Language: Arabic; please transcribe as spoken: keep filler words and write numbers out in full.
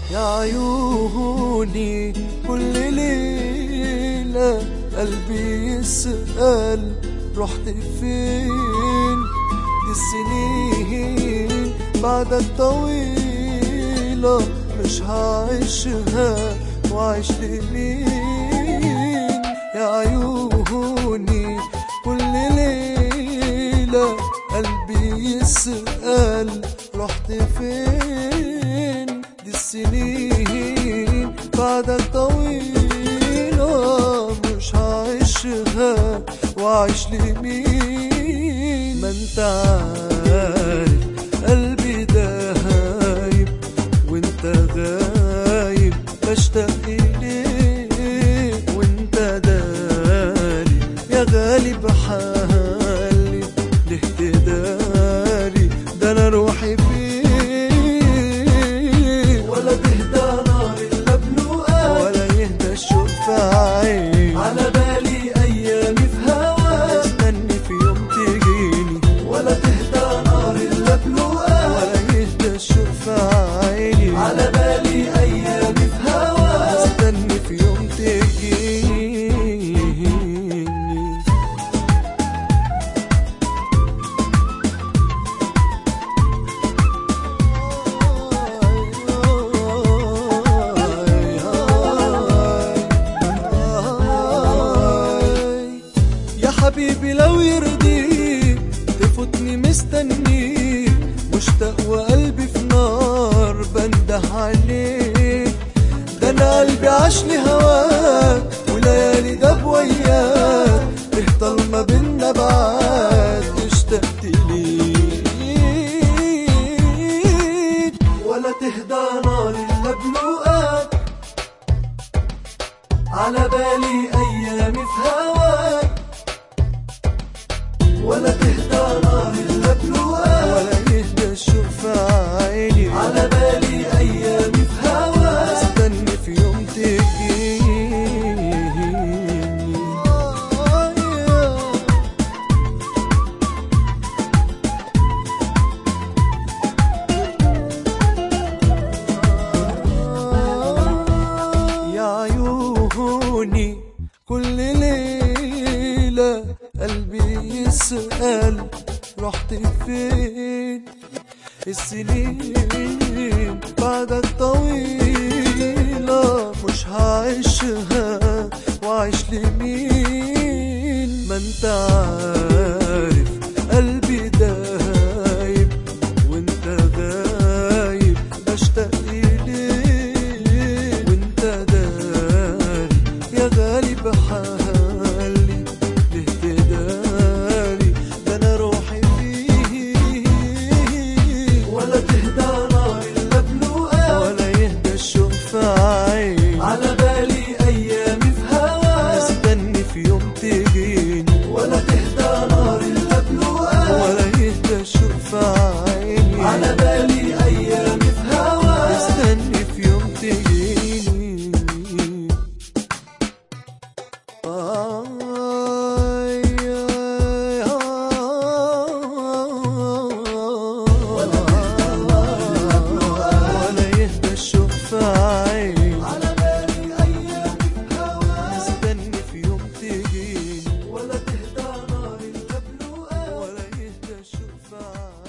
يا عيوني كل ليلة قلبي يسأل رحت فين. دي السنين بعدك طويلة مش هعيشها وعيش لمين. يا عيوني كل ليلة قلبي يسأل رحت فين. دي السنين بعدك طويلة مش هعيشها وعيش لمين. ما انت عارف قلبي دايب وانت غايب بشتاق إليك. وانت داري يا غالي بحالي ليه تداري ده انا روحي فيك. ولا تهدى نار الا بلقاك ولا يهدى الشوق في عيني. على بالي ايامي في هواك استني في يوم تجيني. ولا تهدى نار الا بلقاك ولا يهدى الشوق في عيني. على بالي ايامي في هواك استني في يوم تجيني. حبيبي لو يرضيك تفوتني مستنيك مشتاق وقلبي في نار بنده عليك. ده انا قلبي عاش لهواك وليالي داب وياك تهطل ما بينا بعاد اشتقت ليك. ولا تهدى نار الا بلقاك على بالي ايامي في هواك. ولا تهدى نار الا بلقاك ولا يهدى الشوق في عيني. على بالي ايامي في هواك استني في يوم تجيني. يا عيوني كل ليلة قلبي يسأل رحت فين. السنين بعدك طويلة مش هعيشها وعيش لمين. ما انت عارف قلبي دايب وانت غايب بشتاق إليك. وانت داري يا غالي بحالي ليه تداري ده انا روحي فيك. ولا تهدى نار الا بلقاك ولا يهدى الشوق في عيني. على بالي ايامي في هواك استني في يوم تجيني. ولا تهدى نار الا بلقاك ولا يهدى الشوق في عيني. على بالي ايامي في هواك استني في يوم تجيني. ولا يهدى الشوق في عيني. على بالي ايامي في هواك استني في يوم تجيني. ولا تهدى نار الا بلقاك ولا يهدى الشوق في عيني.